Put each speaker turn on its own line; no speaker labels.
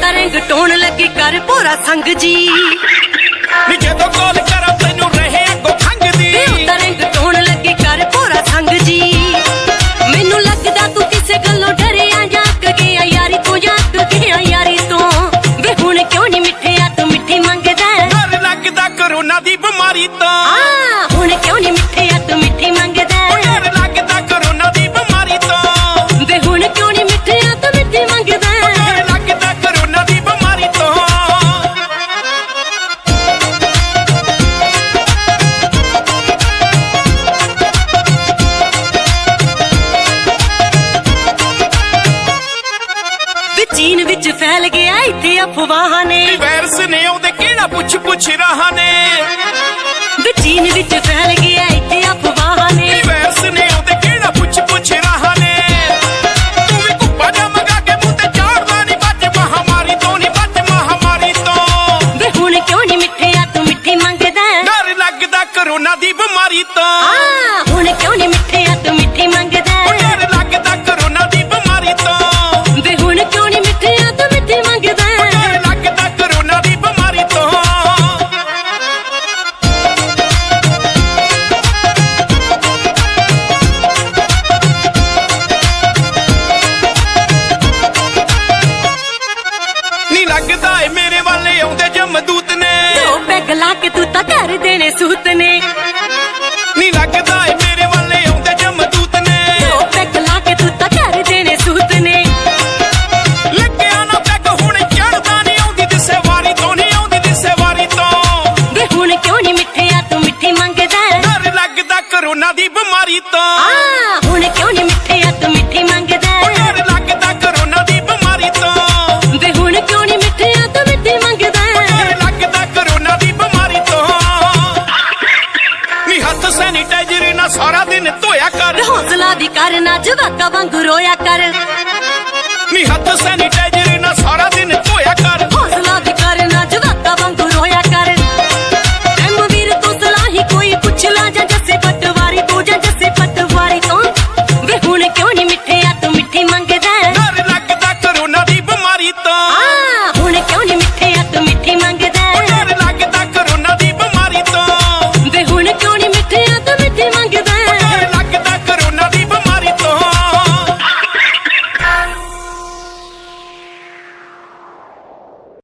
ਤਾਂ ਰਿੰਗਟੋਨ ਲੱਗੀ ਕਰ ਭੋਰਾ ਸੰਗ ਜੀ
ਨੀ ਜਦੋਂ ਕਾਲ ਕਰਾਂ ਤੈਨੂੰ ਰਹੇ ਅੱਗੋਂ ਖੰਗਦੀ
ਉਹ ਤਾਂ ਰਿੰਗਟੋਨ ਲੱਗੀ ਕਰ ਭੋਰਾ ਸੰਗ ਜੀ ਮੈਨੂੰ ਲੱਗਦਾ ਤੂੰ ਕਿਸੇ ਗੱਲੋਂ ਡਰਿਆ ਜਾਂ ਅੱਕ ਗਿਆ ਯਾਰੀ ਤੋਂ ਜਾਂ ਅੱਕ ਗਿਆ ਯਾਰੀ ਤੋਂ ਵੇ ਹੁਣ ਕਿਉਂ ਨਹੀਂ ਮਿੱਠਿਆ ਤੂੰ ਮਿੱਠੀ ਮੰਗਦਾ
ਡਰ ਲੱਗਦਾ ਕਰੋਨਾ ਦੀ ਬਿਮਾਰੀ ਤੋਂ
ਹੁਣ ਕਿਉਂ ਨਹੀਂ ਮਿੱਠਿਆ ਤੂੰ ਮਿੱਠੀ ਮੰਗਦਾ
ਡਰ ਲੱਗਦਾ ਕਰੋਨਾ ਦੀ ਬਿਮਾਰੀ ਤੋਂ
ਵੇ ਹੁਣ ਕਿਉਂ ਨਹੀਂ ਮਿੱਠਿਆ ਤੂੰ ਮਿੱਠੀ ਮੰਗਦਾ
ਡਰ ਲੱਗਦਾ ਕਰੋਨਾ ਦੀ ਬਿਮਾਰੀ ਤੋਂ
ਚੀਨ ਵਿੱਚ ਫੈਲ ਗਿਆ ਇੱਥੇ ਅਫਵਾਹਾਂ ਨੇ
ਵਾਇਰਸ ਨੇ ਉਹਦੇ ਕਿਹੜਾ ਪੁੱਛ ਰਹਾ ਨੇ
ਵੇ ਚੀਨ ਵਿੱਚ ਫੈਲ ਗਿਆ ਇੱਥੇ ਅਫਵਾਹਾਂ ਨੇ
ਵਾਇਰਸ ਨੇ ਉਹਦੇ ਕਿਹੜਾ ਪੁੱਛ ਰਹਾ ਨੇ ਤੂੰ ਵੀ ਕੁੱਪਾ ਜਾ ਮੰਗਾ ਕੇ ਮੂੰਹ ਤੇ ਚਾੜਦਾ ਨਹੀਂ ਬੱਚ ਮਹਾਮਾਰੀ ਤੋਂ ਨਹੀਂ ਬੱਚ ਮਹਾਮਾਰੀ ਤੋਂ
ਵੇ ਹੁਣ ਕਿਉਂ ਨਹੀਂ ਮਿੱਠਿਆ ਤੂੰ ਮਿੱਠੀ ਮੰਗਦਾ
ਡਰ ਲੱਗਦਾ ਕਰੋਨਾ ਦੀ ਬਿਮਾਰੀ ਤੋਂ
ਹੁਣ ਕਿਉਂ ਨਹੀਂ ਮਿੱਠਿਆ ਤੂੰ ਮਿੱਠੀ ਮੰਗਦਾ
ਡਰ ਲੱਗਦਾ ਕਰੋਨਾ ਦੀ ਬਿਮਾਰੀ ਤੋਂ
ਵੇ ਹੁਣ ਕਿਉਂ ਨਹੀਂ ਮਿੱਠਿਆ ਤੂੰ ਮਿੱਠੀ ਮੰਗਦਾ
ਡਰ ਲੱਗਦਾ ਕਰੋਨਾ ਦੀ ਬਿਮਾਰੀ ਤੋਂ ਨੀ ਲੱਗਦਾ ਏ ਮੇਰੇ ਵਾਲੇ ਆਉਂਦੇ ਜਮਦੂਤ ਨੇ
ਦੋ ਪੈਗ ਲਾ ਕੇ ਤੂੰ ਤਾਂ ਕਰ ਦੇਣੇ ਸੂਤ ਨੇ
ਨੀ ਲੱਗਦਾ ਏ ਮੇਰੇ ਵਾਲੇ ਆਉਂਦੇ ਜਮਦੂਤ ਨੇ
ਦੋ ਪੈਗ ਲਾ ਕੇ ਤੂੰ ਤਾਂ ਕਰ ਦੇਣੇ ਸੂਤ ਨੇ
ਲੱਗਿਆ ਨਾ ਪੈਗ ਹੁਣ ਚੜਦਾ ਨਹੀਂ ਆਉਂਦੀ ਦਿਸੇ ਵਾਰੀ ਤੋਂ ਨਹੀਂ ਆਉਂਦੀ ਦਿਸੇ ਵਾਰੀ ਤੋਂ
ਵੇ ਹੁਣ ਕਿਉਂ ਨਹੀਂ ਮਿੱਠਿਆ ਤੂੰ ਮਿੱਠੀ ਮੰਗਦਾ
ਡਰ ਲੱਗਦਾ ਕਰੋਨਾ ਦੀ ਬਿਮਾਰੀ ਤੋਂ
ਹੁਣ ਕਿਉਂ ਨਹੀਂ ਮਿੱਠਿਆ ਤੂੰ ਮਿੱਠੀ ਮੰਗਦਾ
ਡਰ ਲੱਗਦਾ ਕਰੋਨਾ ਦੀ ਬਿਮਾਰੀ ਤੋਂ
ਵੇ ਹੁਣ ਕਿਉਂ ਨਹੀਂ ਮਿੱਠਿਆ ਤੂੰ ਮਿੱਠੀ ਮੰਗਦਾ
ਡਰ ਲੱਗਦਾ ਕਰੋਨਾ ਦੀ ਬਿਮਾਰੀ ਤੋਂ ਨੀ ਹੱਥ ਸੈਨੀਟਾਈਜ਼ਰ ਨਾਲ ਸਾਰਾ ਦਿਨ ਧੋਇਆ ਕਰ
ਹੌਸਲਾ ਦੀ ਕਰ ਨਾ ਜਵਾਕਾਂ ਵਾਂਗੂ ਰੋਇਆ ਕਰ
ਨੀ ਹੱਥ ਸੈਨੀਟਾਈਜ਼ਰ ਨਾਲ ਸਾਰਾ ਦਿਨ ਧੋਇਆ ਕਰ